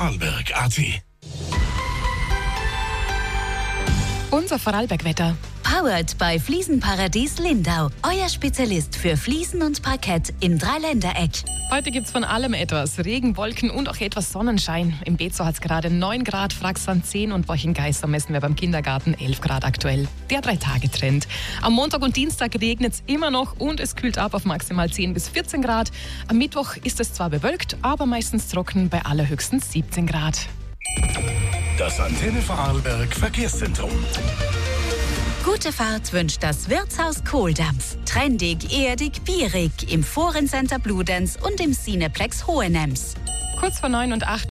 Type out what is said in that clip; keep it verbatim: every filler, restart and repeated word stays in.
Vorarlberg punkt a t. Unser Vorarlberg-Wetter. Powered bei Fliesenparadies Lindau. Euer Spezialist für Fliesen und Parkett im Dreiländereck. Heute gibt's von allem etwas. Regen, Wolken und auch etwas Sonnenschein. Im Bezo hat's gerade neun Grad, Fraxan zehn und Borchengeister messen wir beim Kindergarten elf Grad aktuell. Der Drei-Tage-Trend. Am Montag und Dienstag regnet's immer noch und es kühlt ab auf maximal zehn bis vierzehn Grad. Am Mittwoch ist es zwar bewölkt, aber meistens trocken bei allerhöchstens siebzehn Grad. Das Antenne Vorarlberg Verkehrszentrum. Gute Fahrt wünscht das Wirtshaus Kohldampf. Trendig, erdig, bierig im Forencenter Bludenz und im Cineplex Hohenems. Kurz vor neun und acht